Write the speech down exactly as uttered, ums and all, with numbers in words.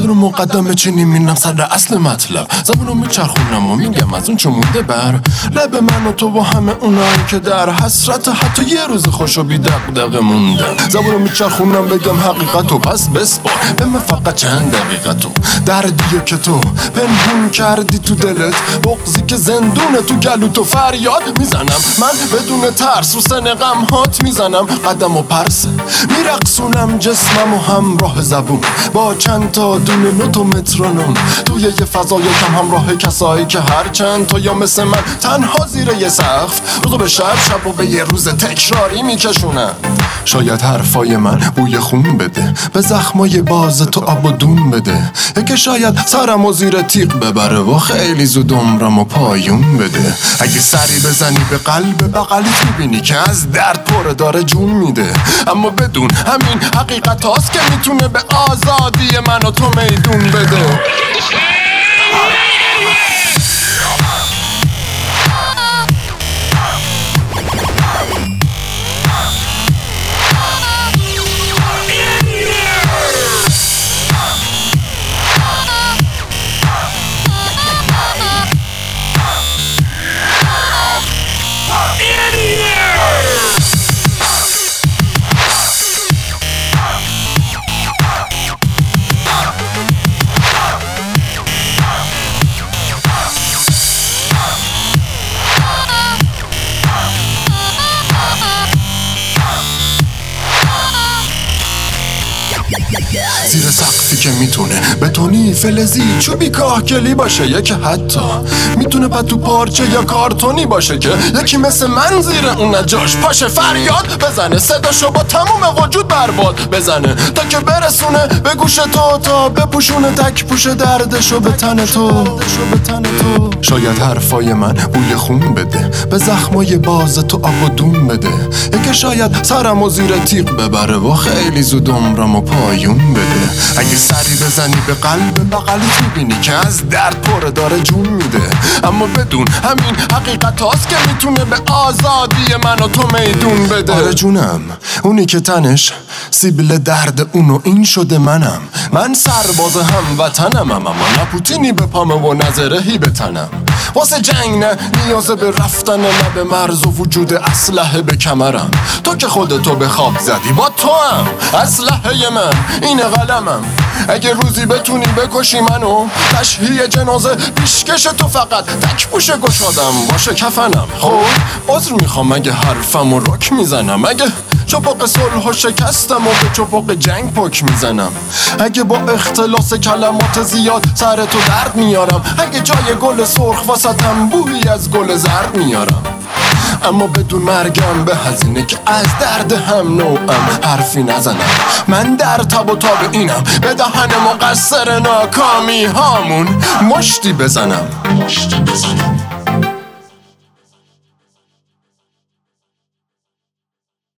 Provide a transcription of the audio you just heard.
بدون مقدمه چینی میرم سر اصل مطلب. زبونو میچرخونم و میگم از اون چه مونده بر لب من و تو و همه اونایی که در حسرت حتی یه روز خوش و بی دغدغه موندن. زبونو میچرخونم بگم حقیقتو پس بسپار به من فقط چند دقیقتو. دردیه که تو پنهون کردی تو دلت، بغضی که زندونه تو گلو تو فریاد میزنم من بدون ترس رو سن غم هات میزنم. قدم و پرسه میرقصونم جسمم و همراه زبون با چند تا دونه نوت و مترونوم توی یه فضای کم همراه کسایی که هر چند تا یا مثل من تنها زیر یه سقف روزو به شب شب و به یه روز تکراری میکشونم. شاید حرفای من بوی خون بده، به زخمای باز تو آب و دون بده، که شاید سرم و زیر تیغ ببره و خیلی زود عمرم و پایون بده. اگه سری بزنی به قلب بغلیت میبینی که از درد پر داره جون میده، اما بدون همین حقیقت هاست که میتونه به آزادی من و تو میدون بده. زیر سقفی که میتونه بتونی فلزی چوبی کاهگلی باشه، یا که حتی میتونه پتو پارچه یا کارتونی باشه که یکی مثل من زیر اون نجاش پاشه فریاد بزنه، صداشو با تموم وجود برباد بزنه تا که برسونه به گوش تو، تا بپوشونه تک پوش دردشو به تن تو. شاید حرفای من بوی خون بده، به زخمای باز تو آب و دون بده، یا که شاید سرم و زیر تیغ ببره و خیلی زود عمرم و پایون بده. اگه سری بزنی به قلب بغلیت میبینی که از درد پر داره جون میده، اما بدون همین حقیقت هاست که میتونه به آزادی من و تو میدون بده. آره جونم، اونی که تنش سیبیل درد اونو این شده منم. من سرباز هم وطنم، اما نه پوتینی به پامه و نظرهی به تنم. واسه جنگ نه نیاز به رفتن، نه به مرز و وجود اسلحه به کمرم. تو که خودتو به خواب زدی با تو هم اسلحه من این قلمم. اگه روزی بتونی بکشی منو، تشییع جنازه پیشکش تو فقط تک پوش گشادم باشه کفنم. خب عذر میخوام اگه حرفمو رک میزنم، اگه چپاق صلح و شکستم و به چپاق جنگ پک میزنم، اگه با اختلاس کلمات زیاد سر تو درد میارم، اگه جای گل سرخ واسطم بویی از گل زرد میارم، اما بدون مرگم به هزینه که از درد هم نوعم حرفی نزنم. من در تب و تاب اینم به دهن مقصر ناکامی هامون مشتی بزنم.